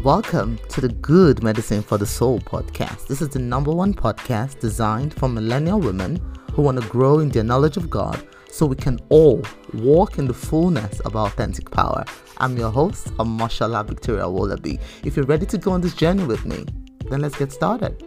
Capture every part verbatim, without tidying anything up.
Welcome to the Good Medicine for the Soul podcast. This is the number one podcast designed for millennial women who want to grow in their knowledge of God so we can all walk in the fullness of our authentic power. I'm your host, Amashala Victoria Wolabi. If you're ready to go on this journey with me, then let's get started.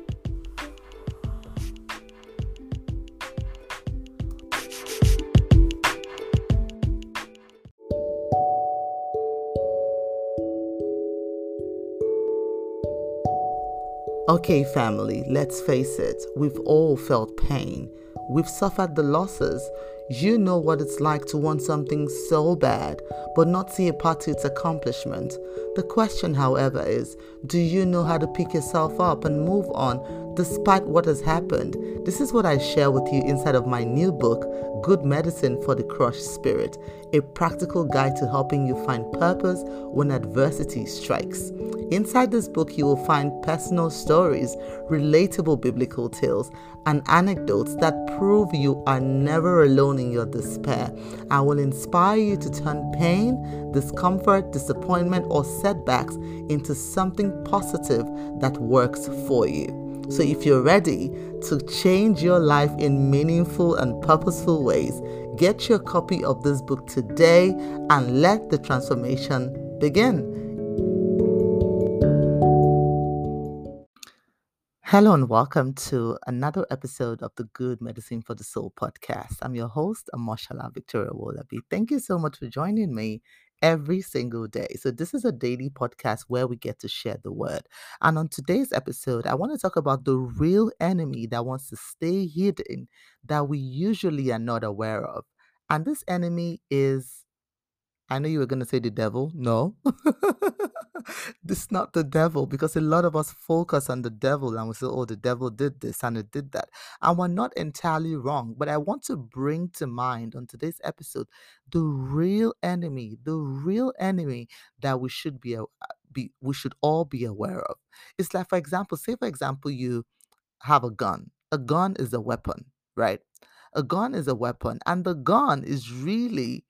Okay, family, let's face it, we've all felt pain. We've suffered the losses. You know what it's like to want something so bad, but not see a path to its accomplishment. The question, however, is, do you know how to pick yourself up and move on despite what has happened? This is what I share with you inside of my new book, Good Medicine for the Crushed Spirit, a practical guide to helping you find purpose when adversity strikes. Inside this book, you will find personal stories, relatable biblical tales, and anecdotes that prove you are never alone in your despair. I will inspire you to turn pain, discomfort, disappointment, or setbacks into something positive that works for you. So if you're ready to change your life in meaningful and purposeful ways, get your copy of this book today and let the transformation begin. Hello and welcome to another episode of the Good Medicine for the Soul podcast. I'm your host, Amashala Victoria Wolabi. Thank you so much for joining me every single day. So this is a daily podcast where we get to share the word. And on today's episode, I want to talk about the real enemy that wants to stay hidden that we usually are not aware of. And this enemy is, I know you were going to say the devil. No, this is not the devil, because a lot of us focus on the devil and we say, oh, the devil did this and it did that. And we're not entirely wrong. But I want to bring to mind on today's episode the real enemy, the real enemy that we should be, a- be we should all be aware of. It's like, for example, say, for example, you have a gun. A gun is a weapon, right? A gun is a weapon. And the gun is really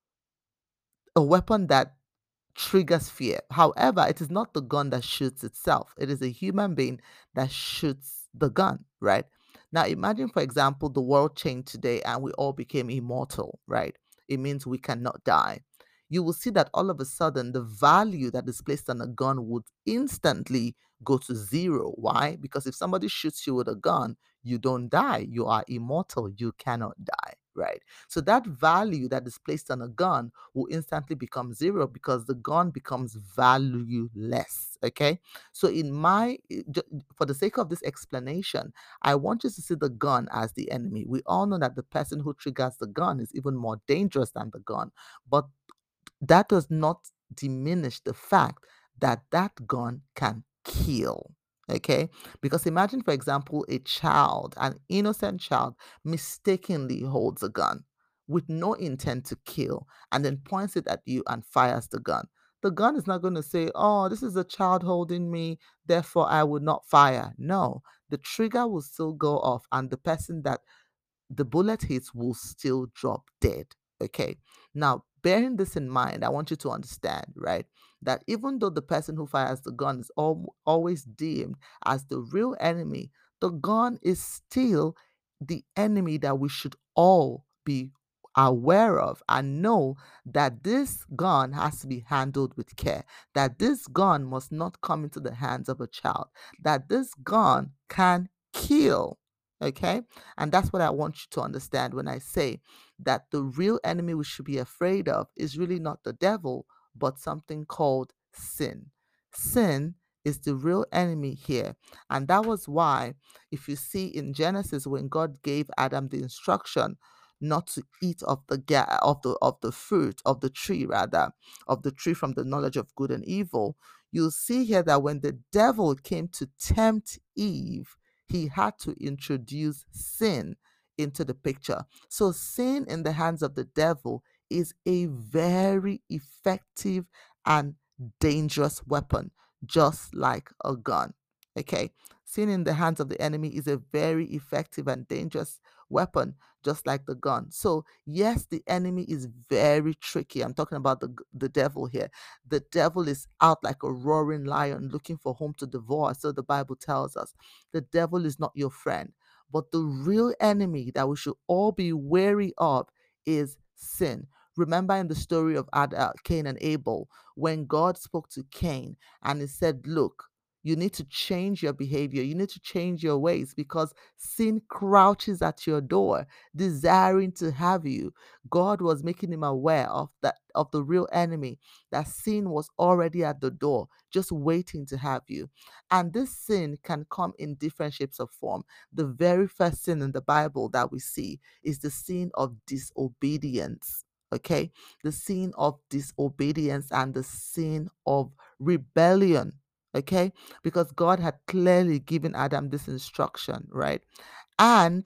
a weapon that triggers fear. However, it is not the gun that shoots itself. It is a human being that shoots the gun, right? Now, imagine, for example, the world changed today and we all became immortal, right? It means we cannot die. You will see that all of a sudden the value that is placed on a gun would instantly go to zero. Why? Because if somebody shoots you with a gun, you don't die. You are immortal. You cannot die, right? So that value that is placed on a gun will instantly become zero because the gun becomes valueless. Okay. So, in my, for the sake of this explanation, I want you to see the gun as the enemy. We all know that the person who triggers the gun is even more dangerous than the gun, but that does not diminish the fact that that gun can kill. Okay, because imagine, for example, a child, an innocent child, mistakenly holds a gun with no intent to kill and then points it at you and fires the gun. The gun is not going to say, oh, this is a child holding me, therefore I would not fire. No, the trigger will still go off and the person that the bullet hits will still drop dead. Okay. Now, bearing this in mind, I want you to understand, right, that even though the person who fires the gun is al- always deemed as the real enemy, the gun is still the enemy that we should all be aware of and know that this gun has to be handled with care, that this gun must not come into the hands of a child, that this gun can kill. Okay. And that's what I want you to understand when I say that the real enemy we should be afraid of is really not the devil, but something called sin. Sin is the real enemy here. And that was why, if you see in Genesis, when God gave Adam the instruction not to eat of the ga- of the of the fruit of the tree, rather, of the tree from the knowledge of good and evil, you'll see here that when the devil came to tempt Eve, he had to introduce sin into the picture. So, sin in the hands of the devil is a very effective and dangerous weapon, just like a gun. Okay, sin in the hands of the enemy is a very effective and dangerous weapon, just like the gun. So, yes, the enemy is very tricky. I'm talking about the, the devil here. The devil is out like a roaring lion looking for whom to devour. So the Bible tells us the devil is not your friend. But the real enemy that we should all be wary of is sin. Remember in the story of Ad, uh, Cain and Abel, when God spoke to Cain and he said, look, you need to change your behavior. You need to change your ways because sin crouches at your door, desiring to have you. God was making him aware of that of the real enemy, that sin was already at the door, just waiting to have you. And this sin can come in different shapes of form. The very first sin in the Bible that we see is the sin of disobedience. Okay, the sin of disobedience and the sin of rebellion. Okay, because God had clearly given Adam this instruction, right? And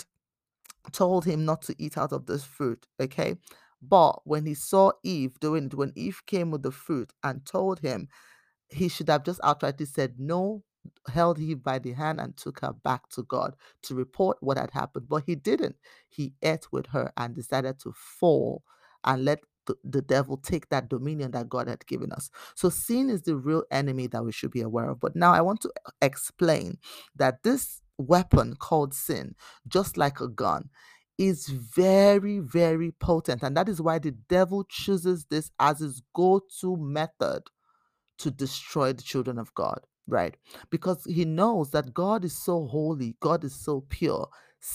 told him not to eat out of this fruit, okay? But when he saw Eve doing it, when Eve came with the fruit and told him, he should have just outrightly said no, held Eve by the hand and took her back to God to report what had happened. But he didn't. He ate with her and decided to fall and let the, the devil take that dominion that God had given us. So sin is the real enemy that we should be aware of. But now I want to explain that this weapon called sin, just like a gun, is very, very potent. And that is why the devil chooses this as his go to method to destroy the children of God, right? Because he knows that God is so holy, God is so pure.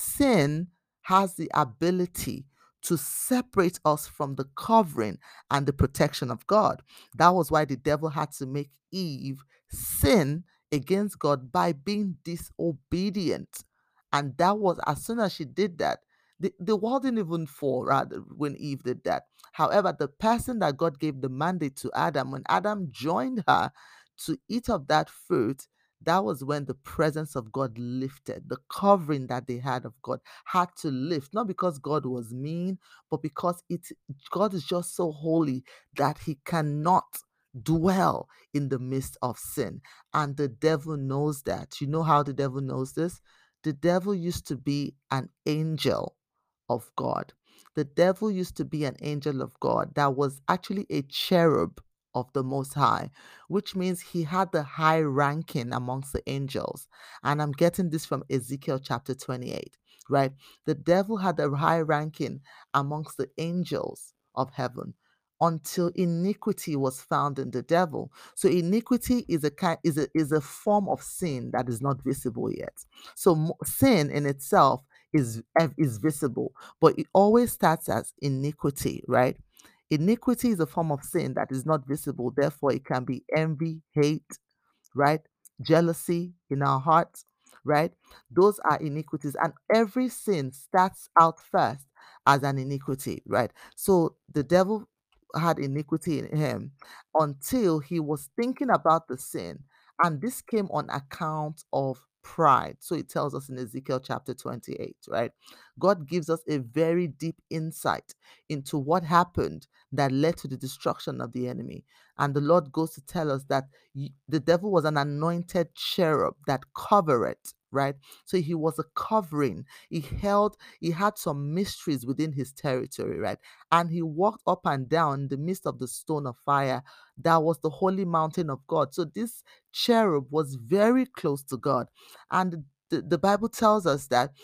Sin has the ability to separate us from the covering and the protection of God. That was why the devil had to make Eve sin against God by being disobedient. And that was as soon as she did that, the, the world didn't even fall rather when Eve did that. However, the person that God gave the mandate to Adam, when Adam joined her to eat of that fruit, that was when the presence of God lifted. The covering that they had of God had to lift, not because God was mean, but because it God is just so holy that he cannot dwell in the midst of sin. And the devil knows that. You know how the devil knows this? The devil used to be an angel of God. The devil used to be an angel of God that was actually a cherub of the Most High, which means he had the high ranking amongst the angels. And I'm getting this from Ezekiel chapter twenty-eight, right? The devil had the high ranking amongst the angels of heaven until iniquity was found in the devil. So iniquity is a kind is a is a form of sin that is not visible yet. So mo- sin in itself is ev- is visible, but it always starts as iniquity, right? Iniquity is a form of sin that is not visible, therefore it can be envy, hate, right? Jealousy in our hearts, right? Those are iniquities. And every sin starts out first as an iniquity, right? So the devil had iniquity in him until he was thinking about the sin. And this came on account of pride. So it tells us in Ezekiel chapter twenty-eight, right? God gives us a very deep insight into what happened that led to the destruction of the enemy. And the Lord goes to tell us that y- the devil was an anointed cherub that covered it, right? So he was a covering. He held, he had some mysteries within his territory, right? And he walked up and down in the midst of the stone of fire. That was the holy mountain of God. So this cherub was very close to God. And the, the Bible tells us that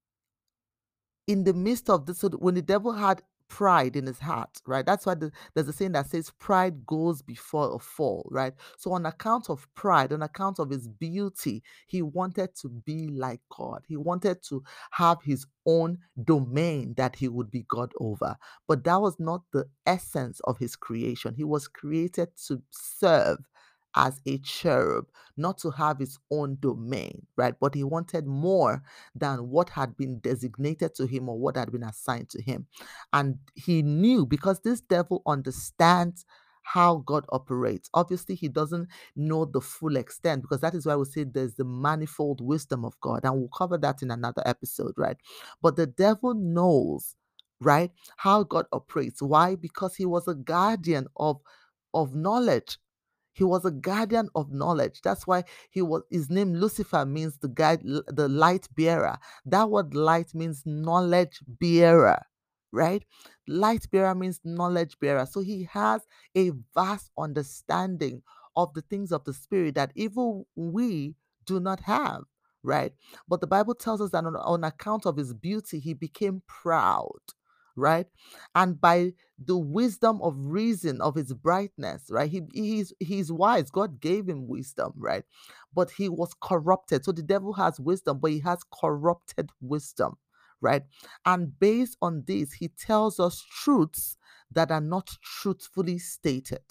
in the midst of this, so when the devil had pride in his heart, right? That's why the, there's a saying that says pride goes before a fall, right? So on account of pride, on account of his beauty, he wanted to be like God. He wanted to have his own domain that he would be God over. But that was not the essence of his creation. He was created to serve as a cherub, not to have his own domain, right? But he wanted more than what had been designated to him or what had been assigned to him. And he knew, because this devil understands how God operates. Obviously, he doesn't know the full extent, because that is why we say there's the manifold wisdom of God. And we'll cover that in another episode, right? But the devil knows, right, how God operates. Why? Because he was a guardian of, of knowledge. He was a guardian of knowledge. That's why he was his name Lucifer means the guide, the light bearer. That word light means knowledge bearer, right? Light bearer means knowledge bearer. So he has a vast understanding of the things of the spirit that even we do not have, right? But the Bible tells us that on, on account of his beauty, he became proud, right? And by the wisdom of reason of his brightness, right? He he's he's wise. God gave him wisdom, right? But he was corrupted. So the devil has wisdom, but he has corrupted wisdom, right? And based on this, he tells us truths that are not truthfully stated.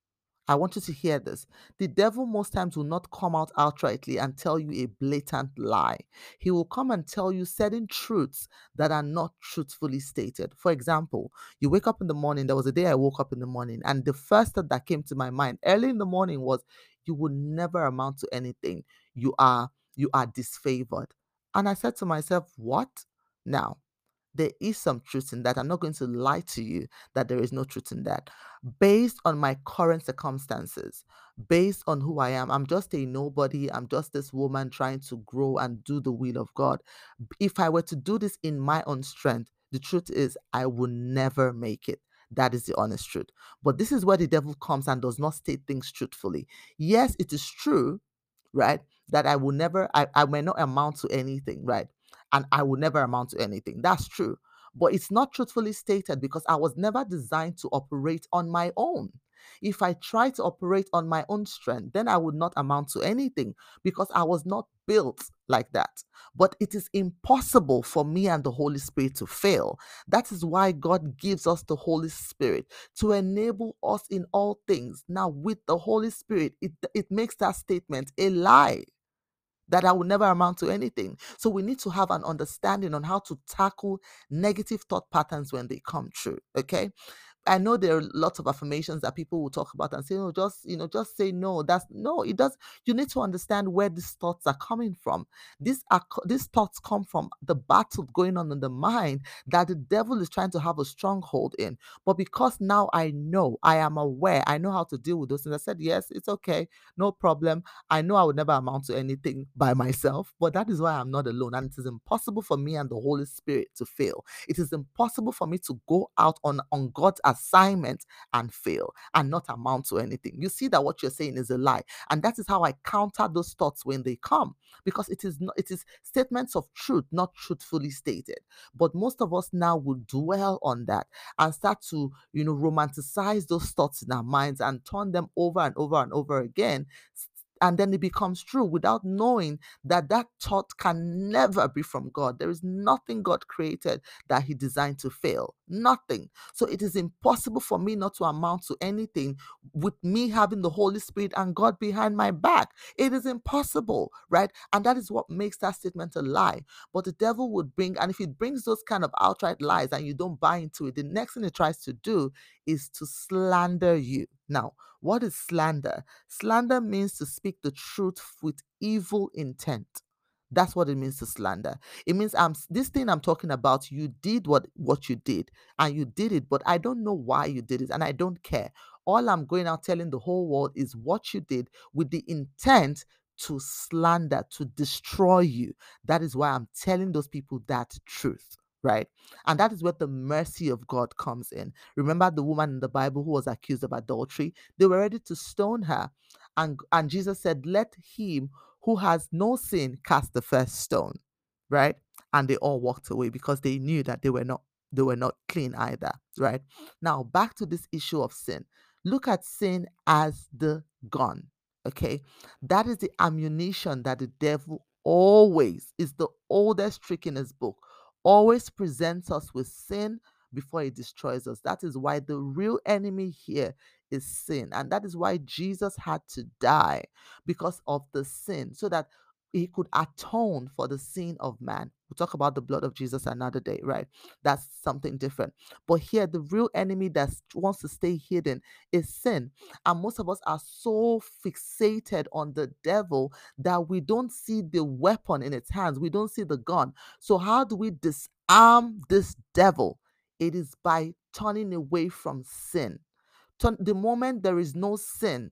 I want you to hear this. The devil most times will not come out outrightly and tell you a blatant lie. He will come and tell you certain truths that are not truthfully stated. For example, you wake up in the morning. There was a day I woke up in the morning, and the first thought that came to my mind early in the morning was, "You will never amount to anything. You are you are disfavored." And I said to myself, "What?" Now, there is some truth in that. I'm not going to lie to you that there is no truth in that. Based on my current circumstances, based on who I am, I'm just a nobody. I'm just this woman trying to grow and do the will of God. If I were to do this in my own strength, the truth is I will never make it. That is the honest truth. But this is where the devil comes and does not state things truthfully. Yes, it is true, right? That I will never, I, I may not amount to anything, right? And I will never amount to anything. That's true. But it's not truthfully stated because I was never designed to operate on my own. If I try to operate on my own strength, then I would not amount to anything because I was not built like that. But it is impossible for me and the Holy Spirit to fail. That is why God gives us the Holy Spirit to enable us in all things. Now, with the Holy Spirit, it, it makes that statement a lie that I will never amount to anything. So we need to have an understanding on how to tackle negative thought patterns when they come true. Okay. I know there are lots of affirmations that people will talk about and say, "Oh, just you know, just say no." That's no. It does. You need to understand where these thoughts are coming from. These are co- these thoughts come from the battle going on in the mind that the devil is trying to have a stronghold in. But because now I know, I am aware, I know how to deal with those things. I said, yes, it's okay, no problem. I know I would never amount to anything by myself, but that is why I'm not alone, and it is impossible for me and the Holy Spirit to fail. It is impossible for me to go out on, on God's assignment and fail and not amount to anything. You see that what you're saying is a lie. And that is how I counter those thoughts when they come. Because it is not, it is statements of truth, not truthfully stated. But most of us now will dwell on that and start to, you know, romanticize those thoughts in our minds and turn them over and over and over again, and then it becomes true without knowing that that thought can never be from God. There is nothing God created that He designed to fail. Nothing. So it is impossible for me not to amount to anything with me having the Holy Spirit and God behind my back. It is impossible, right? And that is what makes that statement a lie. But the devil would bring, and if it brings those kind of outright lies and you don't buy into it, the next thing it tries to do is to slander you. Now, what is slander? Slander means to speak the truth with evil intent. That's what it means to slander. It means I'm this thing I'm talking about. You did what what you did, and you did it, but I don't know why you did it, and I don't care. All I'm going out telling the whole world is what you did with the intent to slander, to destroy you. That is why I'm telling those people that truth. Right. And that is where the mercy of God comes in. Remember the woman in the Bible who was accused of adultery? They were ready to stone her. And, and Jesus said, "Let him who has no sin cast the first stone." Right? And they all walked away because they knew that they were not they were not clean either. Right? Now back to this issue of sin. Look at sin as the gun. Okay. That is the ammunition that the devil always is the oldest trick in his book. Always presents us with sin before he destroys us. That is why the real enemy here is sin. And that is why Jesus had to die, because of the sin, so that he could atone for the sin of man. We'll talk about the blood of Jesus another day, right? That's something different. But here, the real enemy that wants to stay hidden is sin. And most of us are so fixated on the devil that we don't see the weapon in its hands. We don't see the gun. So, how do we disarm this devil? It is by turning away from sin. Turn, the moment there is no sin,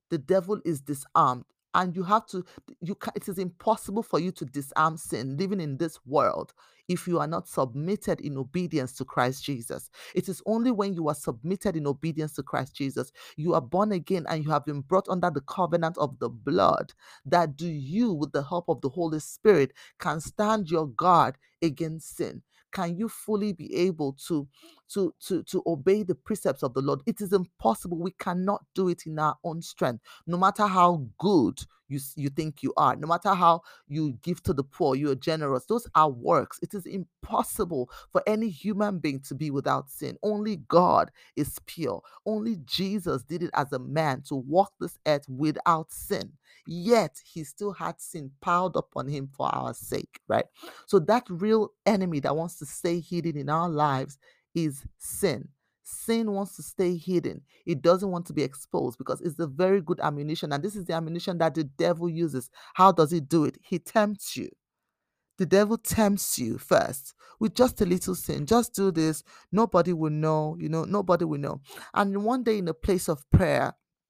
the devil is disarmed. And you have to, you can, it is impossible for you to disarm sin living in this world if you are not submitted in obedience to Christ Jesus. It is only when you are submitted in obedience to Christ Jesus, you are born again and you have been brought under the covenant of the blood, that do you, with the help of the Holy Spirit, can stand your guard against sin. Can you fully be able to to to to obey the precepts of the Lord? It is impossible. We cannot do it in our own strength. No matter how good you s- you think you are, no matter how you give to the poor, you are generous, those are works. It is impossible for any human being to be without sin. Only God is pure. Only Jesus did it as a man to walk this earth without sin. Yet he still had sin piled upon him for our sake, right? So that real enemy that wants to stay hidden in our lives is sin. Sin wants to stay hidden. It doesn't want to be exposed because it's a very good ammunition. And this is the ammunition that the devil uses. How does he do it? He tempts you. The devil tempts you first with just a little sin. Just do this. Nobody will know. You know, nobody will know. And one day in a place of prayer,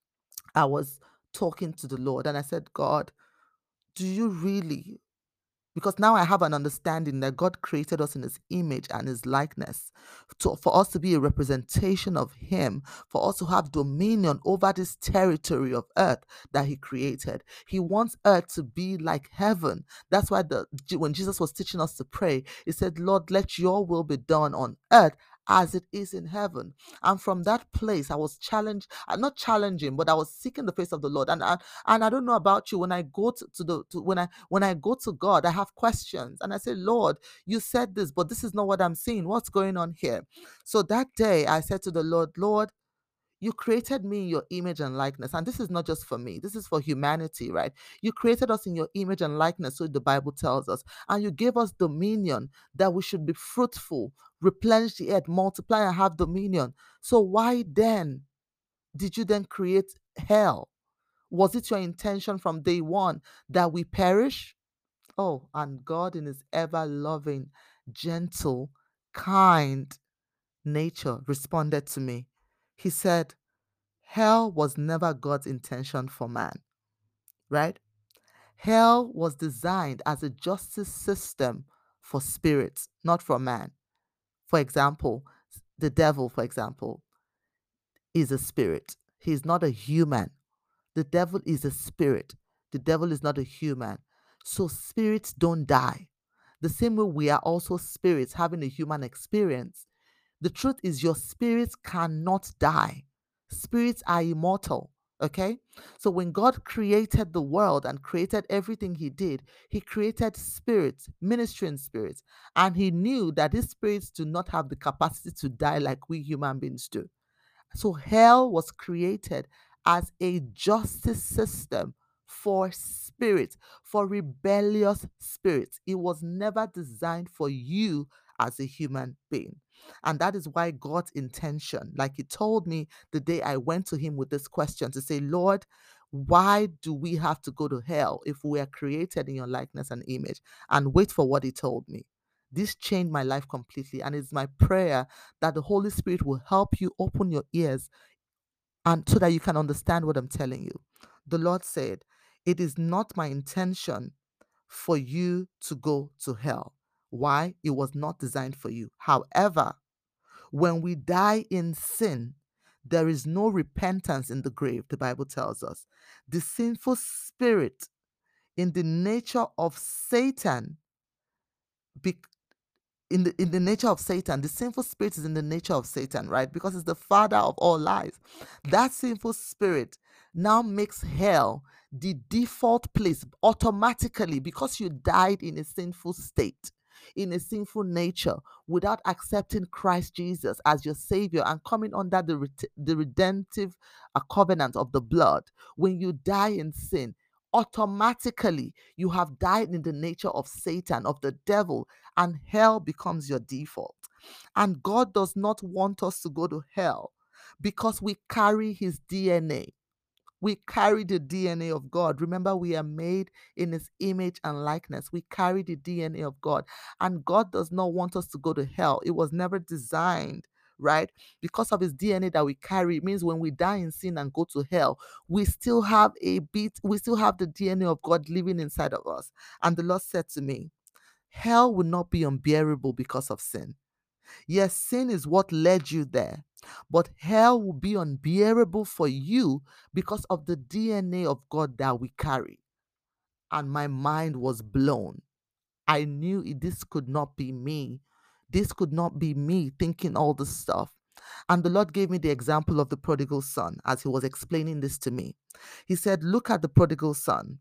I was talking to the Lord and I said, God, do you really, because now I have an understanding that God created us in his image and his likeness to, for us to be a representation of him, for us to have dominion over this territory of earth that he created. He wants earth to be like heaven. That's why the when Jesus was teaching us to pray, he said, Lord, let your will be done on earth as it is in heaven. And from that place, I was challenged, uh, not challenging, but I was seeking the face of the Lord. And I, and I don't know about you, when I go to, to the to, when I when I go to God, I have questions and I say, Lord, you said this, but this is not what I'm seeing. What's going on here? So that day I said to the Lord, Lord, you created me in your image and likeness. And this is not just for me, this is for humanity, right? You created us in your image and likeness, so the Bible tells us. And you gave us dominion that we should be fruitful, replenish the earth, multiply and have dominion. So why then did you then create hell? Was it your intention from day one that we perish? Oh, and God, in his ever loving, gentle, kind nature, responded to me. He said, hell was never God's intention for man, right? Hell was designed as a justice system for spirits, not for man. For example, the devil, for example, is a spirit. He's not a human. The devil is a spirit. The devil is not a human. So spirits don't die. The same way we are also spirits having a human experience. The truth is, your spirits cannot die. Spirits are immortal. Okay? So when God created the world and created everything he did, he created spirits, ministering spirits. And he knew that these spirits do not have the capacity to die like we human beings do. So hell was created as a justice system for spirits, for rebellious spirits. It was never designed for you as a human being. And that is why God's intention, like he told me the day I went to him with this question to say, Lord, why do we have to go to hell if we are created in your likeness and image? And wait for what he told me. This changed my life completely. And it's my prayer that the Holy Spirit will help you open your ears and so that you can understand what I'm telling you. The Lord said, it is not my intention for you to go to hell. Why? It was not designed for you. However, when we die in sin, there is no repentance in the grave, the Bible tells us. The sinful spirit in the nature of Satan be- in the in the nature of Satan, the sinful spirit is in the nature of Satan, right? Because it's the father of all lies. That sinful spirit now makes hell the default place automatically because you died in a sinful state, in a sinful nature, without accepting Christ Jesus as your savior and coming under the ret- the redemptive uh, covenant of the blood. When you die in sin, automatically you have died in the nature of Satan, of the devil, and hell becomes your default. And God does not want us to go to hell because we carry his D N A. We carry the D N A of God. Remember, we are made in his image and likeness. We carry the D N A of God. And God does not want us to go to hell. It was never designed right? Because of his D N A that we carry, it means when we die in sin and go to hell, we still have a bit, we still have the D N A of God living inside of us. And the Lord said to me, hell will not be unbearable because of sin. Yes, sin is what led you there, but hell will be unbearable for you because of the D N A of God that we carry. And my mind was blown. I knew it- this could not be me. This could not be me thinking all this stuff. And the Lord gave me the example of the prodigal son as he was explaining this to me. He said, look at the prodigal son.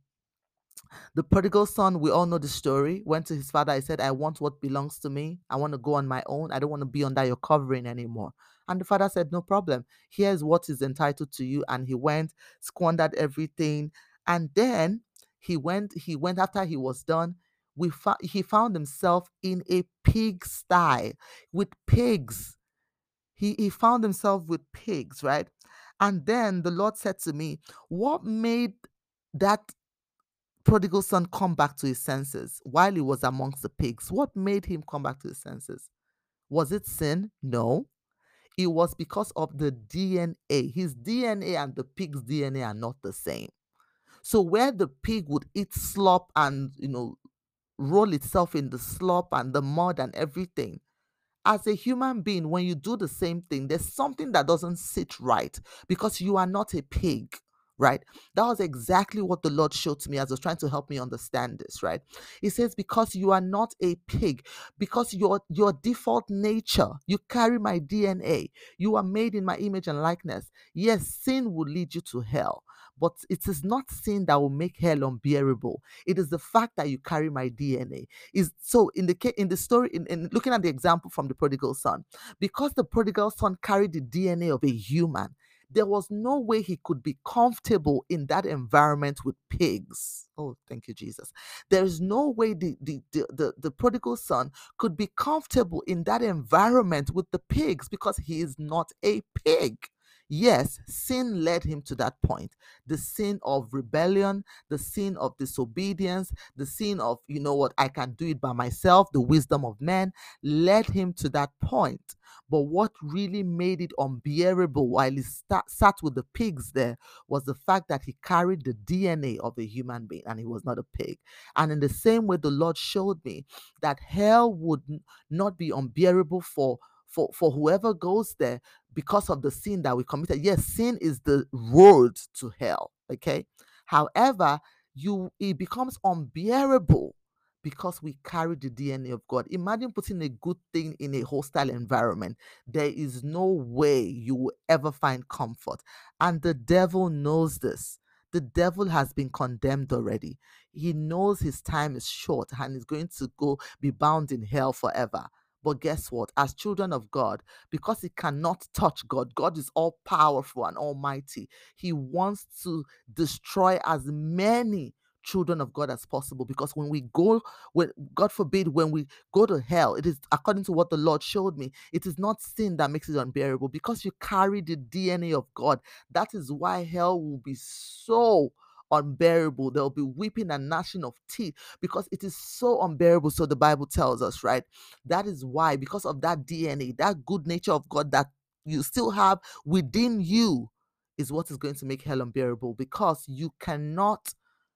The prodigal son, we all know the story, went to his father. I said, I want what belongs to me. I want to go on my own. I don't want to be under your covering anymore. And the father said, no problem. Here's what is entitled to you. And he went, squandered everything. And then he went, he went after he was done. We fo- he found himself in a pigsty with pigs. He, he found himself with pigs, right? And then the Lord said to me, what made that prodigal son come back to his senses while he was amongst the pigs? What made him come back to his senses? Was it sin? No. It was because of the D N A. His D N A and the pig's D N A are not the same. So where the pig would eat slop and, you know, roll itself in the slop and the mud and everything, as a human being, when you do the same thing, there's something that doesn't sit right because you are not a pig, right? That was exactly what the Lord showed to me as I was trying to help me understand this, right? He says, because you are not a pig, because your your default nature, you carry my D N A, you are made in my image and likeness. Yes, sin will lead you to hell. But it is not sin that will make hell unbearable. It is the fact that you carry my D N A. Is so in the ca- in the story, in, in looking at the example from the prodigal son, because the prodigal son carried the D N A of a human, there was no way he could be comfortable in that environment with pigs. Oh, thank you, Jesus. There is no way the the, the, the, the prodigal son could be comfortable in that environment with the pigs because he is not a pig. Yes, sin led him to that point. The sin of rebellion, the sin of disobedience, the sin of, you know what, I can do it by myself, the wisdom of man led him to that point. But what really made it unbearable while he sta- sat with the pigs there was the fact that he carried the D N A of a human being and he was not a pig. And in the same way, the Lord showed me that hell would n- not be unbearable for. For, for whoever goes there because of the sin that we committed. Yes, sin is the road to hell. Okay. However, you it becomes unbearable because we carry the D N A of God. Imagine putting a good thing in a hostile environment. There is no way you will ever find comfort. And the devil knows this. The devil has been condemned already. He knows his time is short and is going to go be bound in hell forever. But guess what? As children of God, because he cannot touch God, God is all powerful and almighty. He wants to destroy as many children of God as possible, because when we go, when God forbid, when we go to hell, it is according to what the Lord showed me, it is not sin that makes it unbearable because you carry the D N A of God. That is why hell will be so unbearable. There will be weeping and gnashing of teeth because it is so unbearable. So the Bible tells us, right? That is why, because of that D N A, that good nature of God that you still have within you, is what is going to make hell unbearable, because you cannot,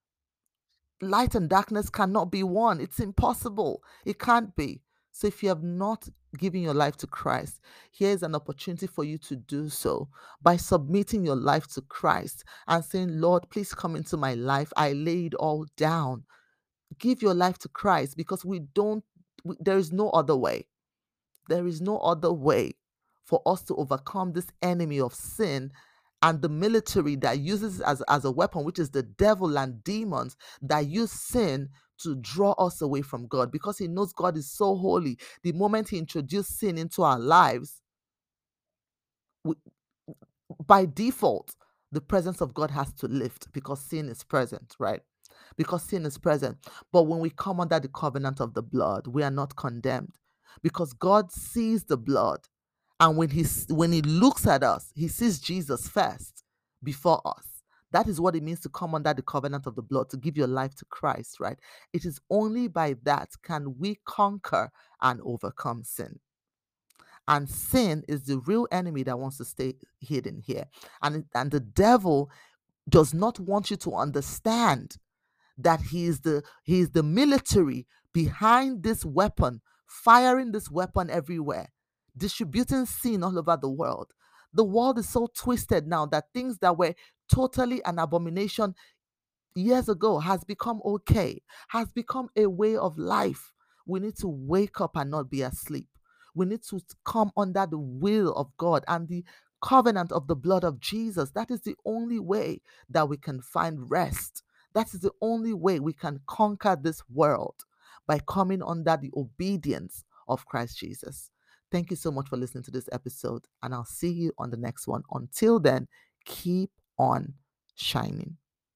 light and darkness cannot be one. It's impossible. It can't be. So if you have not given your life to Christ, here's an opportunity for you to do so by submitting your life to Christ and saying, Lord, please come into my life. I lay it all down. Give your life to Christ, because we don't, we, there is no other way. There is no other way for us to overcome this enemy of sin and the military that uses it as, as a weapon, which is the devil and demons that use sin to draw us away from God, because he knows God is so holy. The moment he introduced sin into our lives, we, by default, the presence of God has to lift because sin is present, right? Because sin is present. But when we come under the covenant of the blood, we are not condemned because God sees the blood. And when he, s- when he looks at us, he sees Jesus first before us. That is what it means to come under the covenant of the blood, to give your life to Christ, right? It is only by that can we conquer and overcome sin. And sin is the real enemy that wants to stay hidden here. And, and the devil does not want you to understand that he is the he is the military behind this weapon, firing this weapon everywhere, distributing sin all over the world. The world is so twisted now that things that were totally an abomination years ago has become okay, has become a way of life. We need to wake up and not be asleep. We need to come under the will of God and the covenant of the blood of Jesus. That is the only way that we can find rest. That is the only way we can conquer this world, by coming under the obedience of Christ Jesus. Thank you so much for listening to this episode, and I'll see you on the next one. Until then, keep on shining.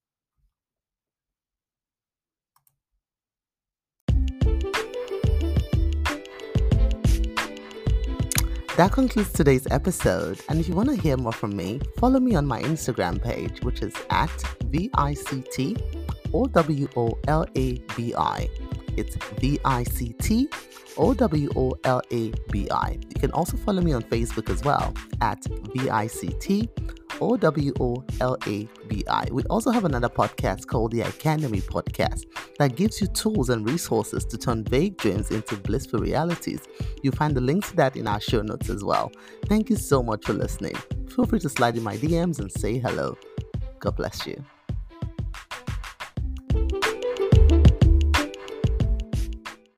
That concludes today's episode. And if you want to hear more from me, follow me on my Instagram page, which is at V I C T O W O L A B I. It's V I C T O W O L A B I. You can also follow me on Facebook as well at V I C T O W O L A B I. We also have another podcast called the Academy Podcast that gives you tools and resources to turn vague dreams into blissful realities. You'll find the links to that in our show notes as well. Thank you so much for listening. Feel free to slide in my D Ms and say hello. God bless you.